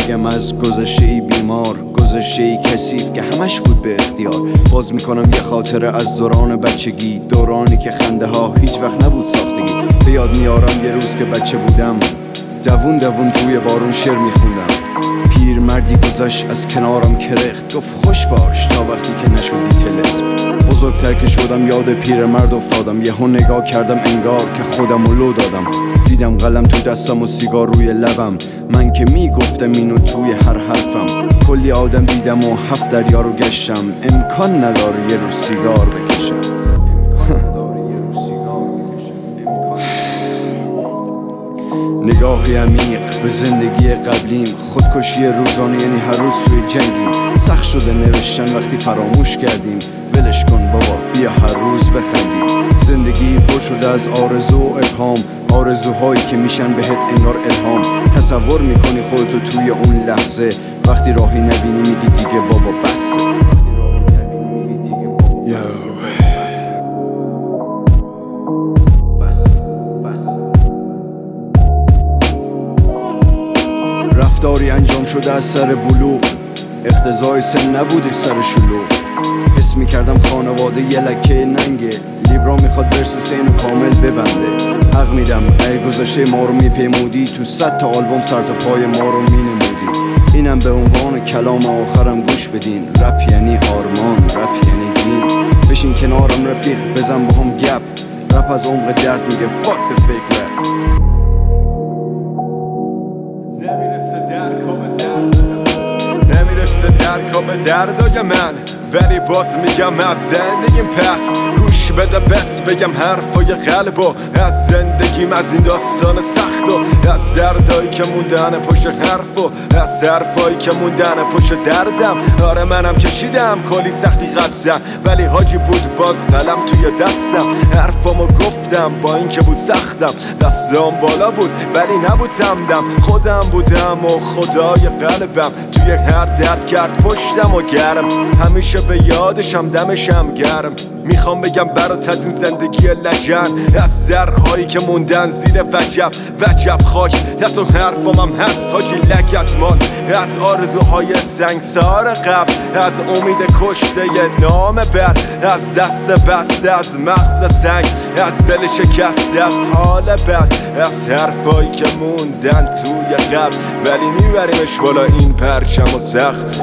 بگم از گذشته‌ای بیمار، گذشته‌ای کثیف که همش بود به اختیار. باز میکنم یه خاطره از دوران بچگی، دورانی که خنده ها هیچ وقت نبود ساختگی. به یاد میارم یه روز که بچه بودم، دوون دوون توی بارون شعر میخوندم. پیرمردی گذشت از کنارم کرخت، گفت خوش باش تا وقتی که نشدی طلسم. بزرگتر که شدم یاد پیرمرد افتادم، یهو نگاه کردم انگار که خودمو لو دادم. دیدم قلم تو دستم و سیگار روی لبم، من که میگفتم اینو توی هر حرفم. کلی آدم دیدم و 7 دریا رو گشتم، امکان نداره یه روز سیگار بکشم. نگاهی عمیق به زندگی قبلیم، خودکشی روزانه یعنی هر روز توی جنگیم. سخت شده نوشتن وقتی فراموش کردیم، ولش کن بابا بیا هر روز بخندیم. زندگی پر شده از آرزو و ابهام، آرزوهایی که میشن بهت انگار الهام. تصور میکنی خودتو توی اون لحظه، وقتی راهی نبینی میگی دیگه بابا بس. رفتاری انجام شده از سر بلوغ، اقتضای سن نبوده سر شلوغ. حس میکردم خانواده یه لکه ننگه، لیبرا میخواد ورس سینو کامل ببنده. حق میدم ای گذشته ما رو میپیمودی، تو 100 تا آلبوم سر تا پای ما رو مینمودی. اینم به عنوان کلام آخرم گوش بدین، رپ یعنی آرمان، رپ یعنی دین. بشین کنارم رفیق بزن با هم گپ، رپ از عمق درد میگه fuck the fake rap. نمیرسه درکا به دردای من، ولی باز میگم از زندگیم پس گوش بده بهت بگم حرفای قلب و از زندگیم، از این داستان سخت و از دردایی که موندن پشت حرف و از حرفایی که موندن پشت دردم. آره منم کشیدم کلی سختی قدزم، ولی حاجی بود باز قلم توی دستم. حرفامو گفتم با این که بود سختم، دستام بالا بود ولی نبود همدم. خودم بودم و خدای قلبم، توی هر درد کرد پشتم و گرم. همیشه به یادشم دمشم گرم. میخوام بگم برات از این زندگی لجن، از درهایی که موندن زیر وجب خاک. حتی حرفام هم هست حاجی لگت مال، از آرزوهای سنگسار قبل، از امید کشته نام بر، از دست بسته، از مغز سنگ، از دل شکسته، از حال بد، از حرفایی که موندن توی قبل، ولی میبریمش بالا این پرچم و سخت.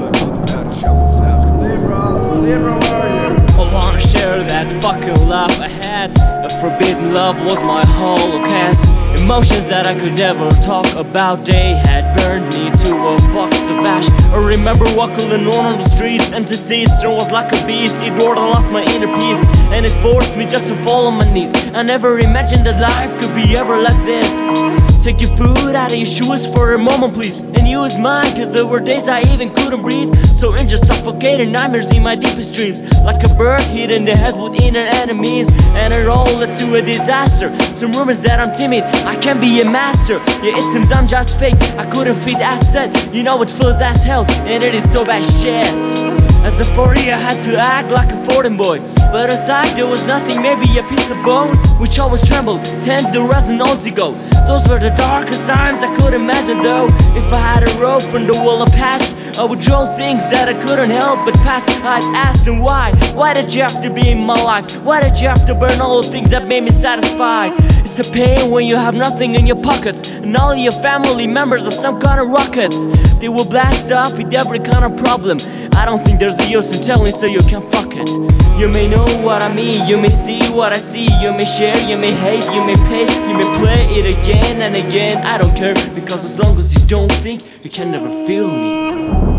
I wanna share that fucking love I had. A forbidden love was my holocaust. Emotions that I could never talk about, they had burned me to a box of ash. I remember walking alone on the streets, empty seats, there was like a beast. It roared, I lost my inner peace, and it forced me just to fall on my knees. I never imagined that life could be ever like this. Take your food out of your shoes for a moment please, and use mine, cause there were days I even couldn't breathe. So injured, suffocating nightmares in my deepest dreams, like a bird hit in the head with inner enemies. And it all led to a disaster. Some rumors that I'm timid, I can't be a master. Yeah, it seems I'm just fake, I couldn't fit as said. You know it feels as hell, and it is so bad shit. As a 40 I had to act like a 14 boy, but aside there was nothing, maybe a piece of bones, which always trembled 10 resonance ago. Those were the darkest times I could imagine though. If I had a rope from the wall of past, I would draw things that I couldn't help but pass. I'd ask them why did you have to be in my life? Why did you have to burn all the things that made me satisfied? It's a pain when you have nothing in your pockets, and all of your family members are some kind of rockets. They will blast off with every kind of problem. I don't think there's a use in telling, so you can fuck it. You may know what I mean, you may see what I see. You may share, you may hate, you may pay, you may play it again and again. I don't care, because as long as you don't think, you can never feel me.